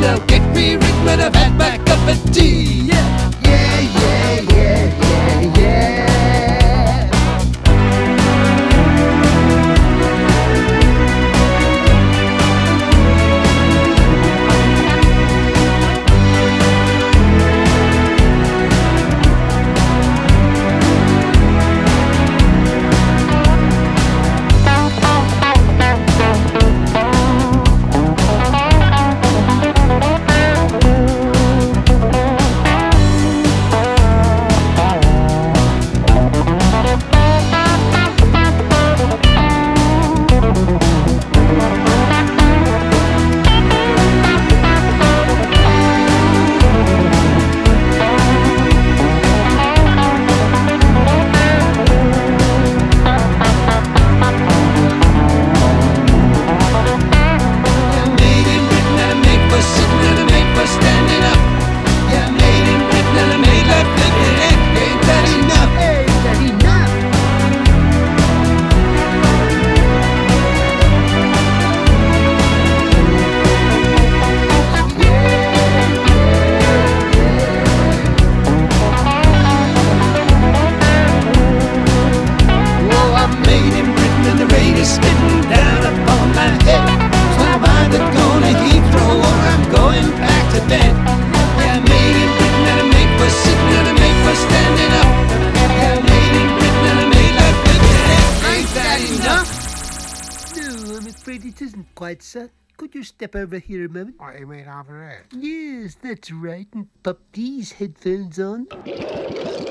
Now get me written and I've had my cup of tea. Yeah, yeah, yeah, yeah, yeah, yeah. Spitting down upon my head. So I'm either going to Heathrow or I'm going back to bed. Yeah, I made in Britain and I made for sitting and I made for standing up. Yeah, I made in Britain and I made like living. Ain't that enough? No, I'm afraid it isn't quite, sir. Could you step over here a moment? What, you mean over there? Yes, that's right, and pop these headphones on.